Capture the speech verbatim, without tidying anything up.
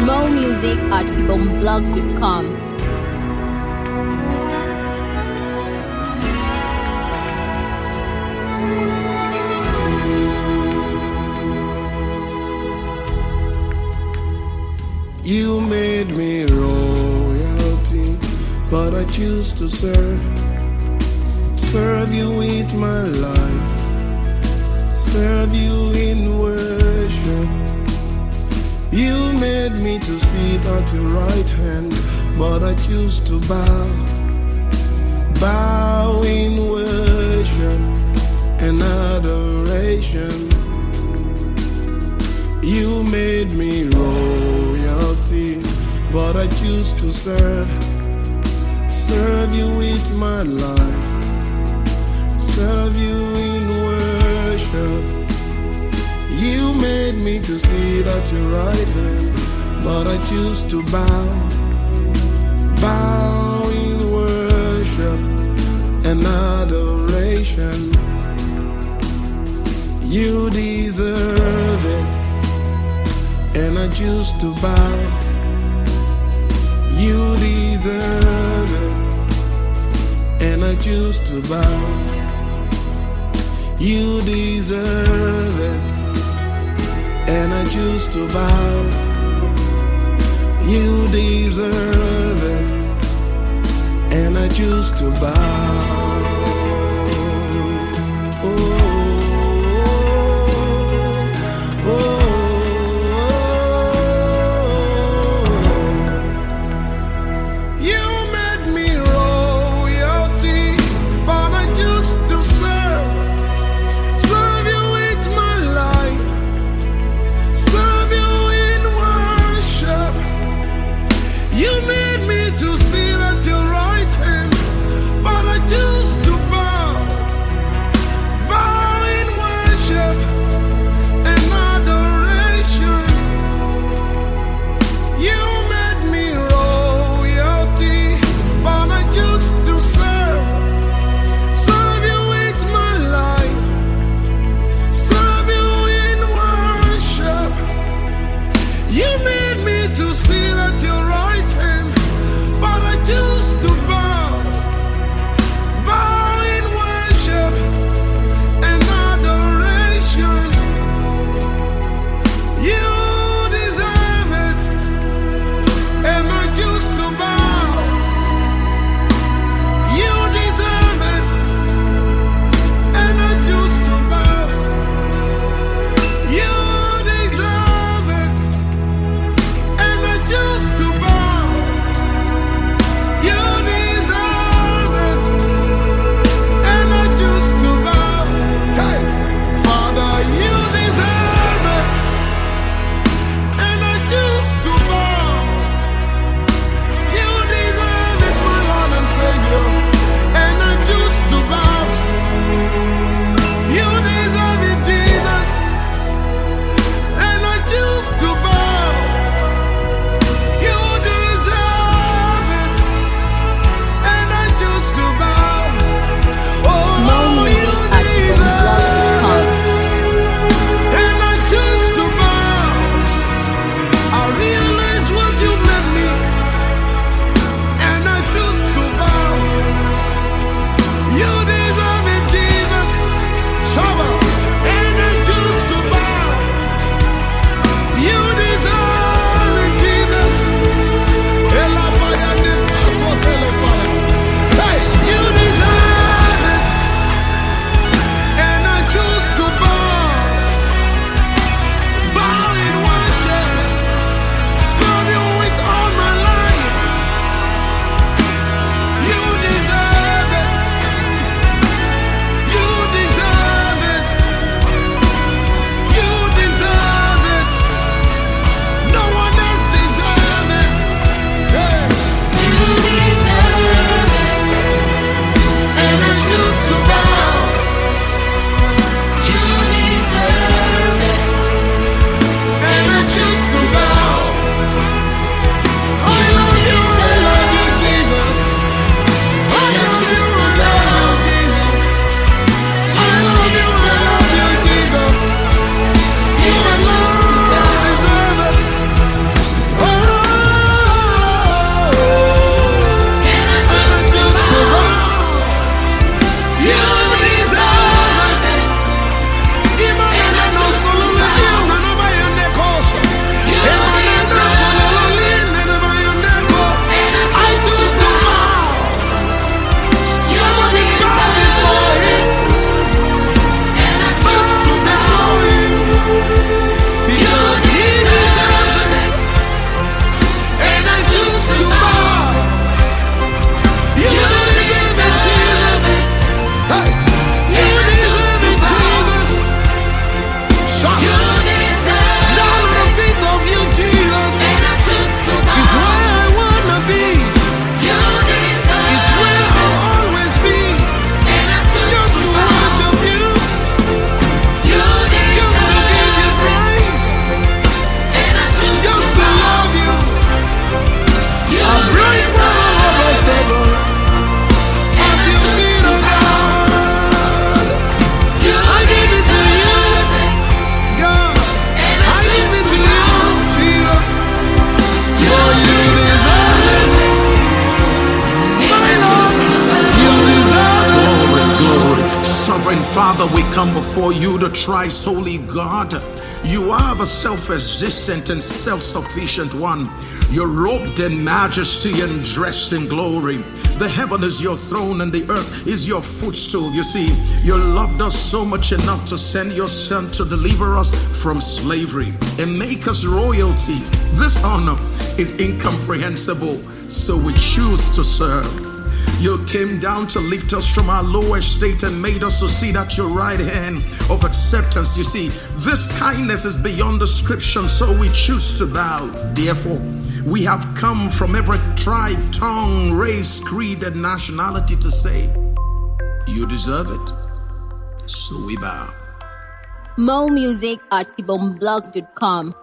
More music at ibomblog dot com. You made me royalty, but I choose to serve. Serve you with my life, serve you in worship. You made me to sit at your right hand, but I choose to bow, bow in worship and adoration. You made me royalty, but I choose to serve, serve you with my life, serve you in worship. You made me to sit at your right hand, but I choose to bow, bow in worship and adoration. You deserve it, and I choose to bow. You deserve it, and I choose to bow. You deserve it, and I choose to bow. You deserve it, and I choose to bow. Oh, oh, oh. You made me to sit at your right hand, but I choose Father, we come before you, the thrice holy God. You are the self-existent and self-sufficient one. You're robed in majesty and dressed in glory. The heaven is your throne and the earth is your footstool. You see, you loved us so much enough to send your son to deliver us from slavery and make us royalty. This honor is incomprehensible, so we choose to serve. You came down to lift us from our low estate and made us to sit at your right hand of acceptance. You see, this kindness is beyond description, so we choose to bow. Therefore, we have come from every tribe, tongue, race, creed, and nationality to say, you deserve it. So we bow. More music at kibomblog dot com.